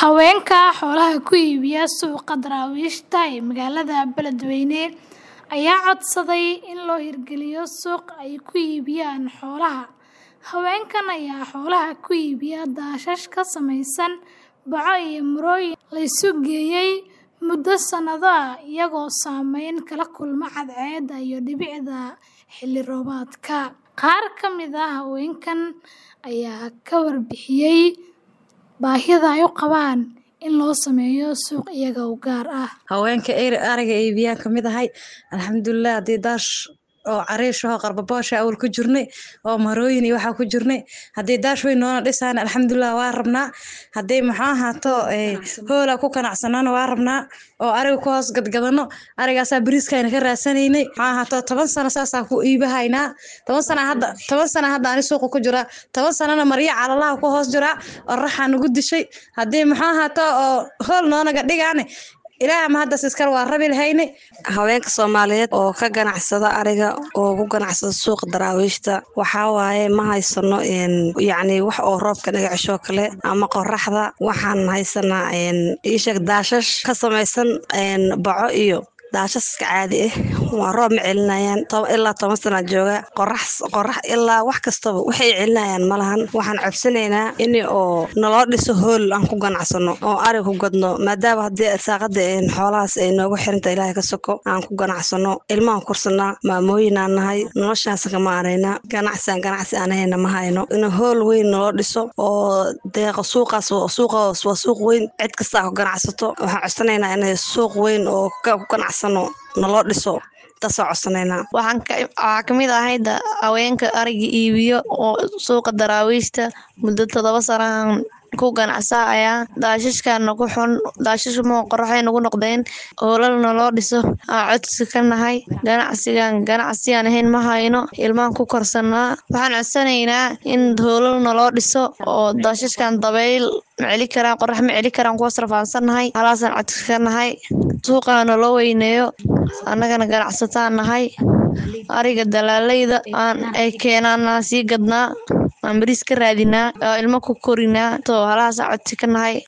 Haweenka xoolaha ku iibiya suuqa daraawiishta ee magaalada Beledweyne ayaa codsaday in loo hirgeliyo suuq ay ku iibiyaan xoolaha. Haweenkan ayaa xoolaha ku iibiya daashash ka samaysan baco iyo marooyin la isu geeyay muddo sanado ah, iyagoo saameyn kala kulma cadceedda iyo dhibicda xilli roobaadka. Qaar ka mid ah haweenkan ayaa ka warbixiyay baahida ay u qabaan in loo sameeyo suuq iyaga u gaar ah. haweenka ariga iibiyaan ka mid ahay alxamdulilah hadii daash oo cariish oo qarbaboosha awal ku jirnay oo marooyin iyo waxa ku jirnay hadii daash weyn noona dhisaan alxamdulilah waa rabnaa hadii maxaa haato hoola ku qanacsanaan waa rabnaa oo ariga ku hoos gadgadano arigaas bariiskayna ka raasanaynay maxaa haato 10 sano saas ku iibahaynaa 10 sano hadda aan suuq ku jira 10 sanana mariya calalaha ku hoos jira oraxan ugu dishay hadii maxaa haato oo hool noona dhigaane ilaaha ma hadda iskar waa rabi lahaynay. haweenka Soomaaliyeed oo ka ganacsada ariga oo ku ganacsada suuq daraawiishta waxa waaye ma haysano yacni wax oo roobka naga cisho kale ama qoraxda waxaan haysanaa ishag daashash ka samaysan baco iyo daashas caadi ah waa roob ma celinayaan ilaa 10 sano jooga qorax ilaa wax kastaba waxay celinayaan malahan waxaan codsanaynaa in oo naloo dhiso hool aan ku ganacsano oo ariga ku gadno maadaama hadii saaqada xoolahaas ay noogu xiranta ilaahay ka soko aan ku ganacsano ilmahan kursanaa maamooyin aan nahay noloshaas ka maareyna ganacsi aan hayna ma hayno in hool weyn naloo dhiso oo deeqa suuqaas waa suuq weyn cid kasta ku ganacsato waxaan codsanaynaa in suuq weyn oo ku ganacsato naloo dhiso waxaan ka mid ahay haweenka ariga iibiyo oo suuqa daraawiishta muddo 7 sano ku ganacsanaya daashashkana ku xun daashash ma qoraxay nagu noqdeen hoolalna loo dhiso codsi ka nahay ganacsigan ahayn ma hayno ilmaan ku korsanaa waxaan codsanaynaa in hoolalna loo dhiso oo daashashkan dabayl maceli karaan qorax maceli karaan ku sarfaansanahay halaasan codsi ka nahay suuqana loo weyneeyo annagana ganacsataan nahay ariga dalaalayda aan ay keenana si gadnaa aan bariis ka raadinaa ilmo ku korinaa to halaas codsi ka nahay